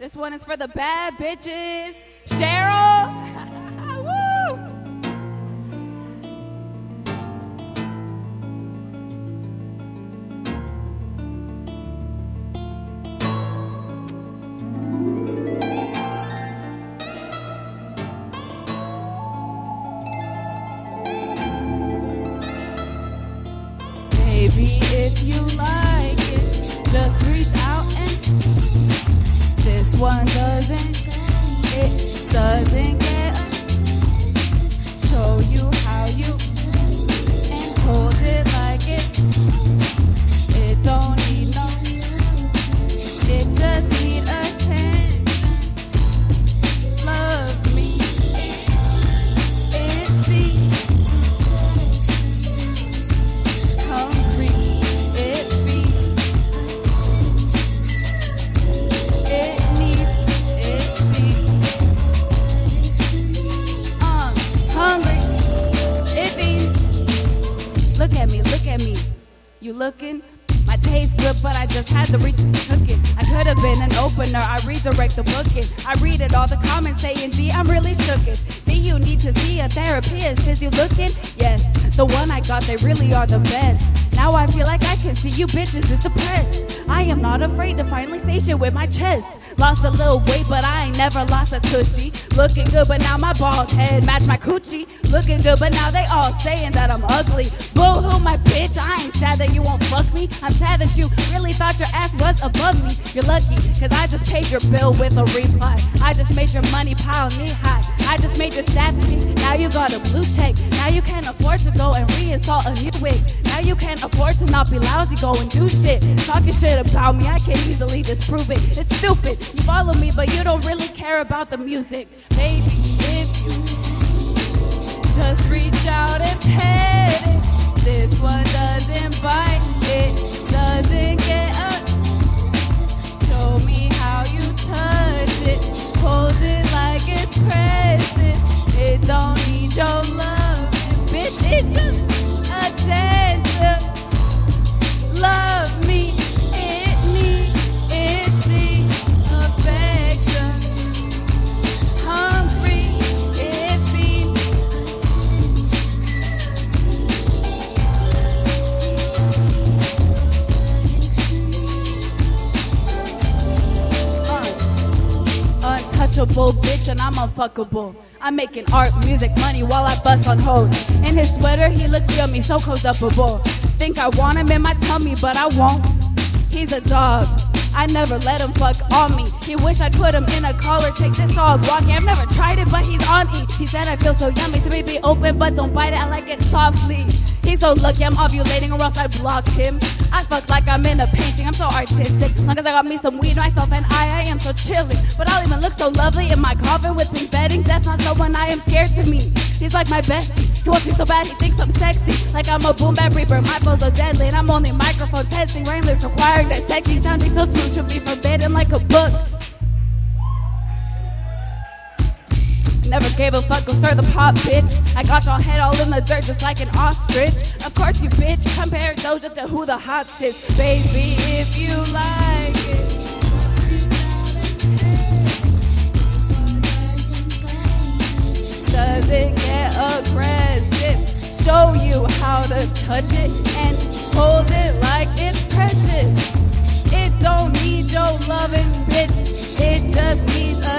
This one is for the bad bitches. Cheryl. Woo. Baby, if you like it, just reach out and this one doesn't get show you how you and hold it like it don't need no, it just need attention. Love me, it seems hungry, it feeds, it needs, it seems hungry, it feeds. Look at me, you looking? My taste good, but I just had to reach cooking. I could have been an opener, I redirect the booking. I read it, all the comments saying, D, I'm really shooketh. D, you need to see a therapist. Is you looking? Yes, the one I got, they really are the best. Now I feel like I can see you bitches is depressed. I am not afraid to finally station with my chest. Lost a little weight, but I ain't never lost a tushy. Looking good, but now my bald head match my coochie. Looking good, but now they all saying that I'm ugly. Boo-hoo, my bitch, I ain't sad that you won't fuck me. I'm sad that you really thought your ass was above me. You're lucky, cause I just paid your bill with a reply. I just made your money pile knee high. I just made your stats peak. Now you got a blue check. Now you can't afford to go and reinstall a new wig. Now you can't afford to not be lousy, go and do shit. Talking shit about me, I can easily disprove it. It's stupid, you follow me, but you don't really care about the music. Baby, if you just reach out and pet it, this one doesn't bite, it doesn't get up. Show me how you touch it, hold it like it's present. It don't need your love, bitch, it just attention. Love me, it needs, it seeks affection. Hungry, it feeds. Untouchable bitch and I'm unfuckable. I'm making art, music, money while I bust on hoes. In his sweater, he looks yummy, so close-upable. Think I want him in my tummy, but I won't. He's a dog. I never let him fuck on me. He wish I'd put him in a collar, take this dog walking. I've never tried it, but he's on E. He said I feel so yummy, so maybe open, but don't bite it, I like it softly. He's so lucky I'm ovulating or else I block him. I fuck like I'm in a painting, I'm so artistic. Long as I got me some weed, myself and I am so chilling. But I'll even look so lovely in my coffin with pink bedding. That's not someone I am scared to meet. He's like my bestie. He wants me so bad, he thinks I'm sexy. Like I'm a boom bap reaper, my flow's so deadly. And I'm only microphone testing, Wranglers requiring that sexy sounding so smooth should be forbidden like a book. Never gave a fuck, go stir the pot, bitch. I got your head all in the dirt just like an ostrich. Of course you bitch, compare Doja to who the hot is. Baby, if you like it. Does it get aggressive? Show you how to touch it and hold it like it's precious. It don't need your loving, bitch. It just needs a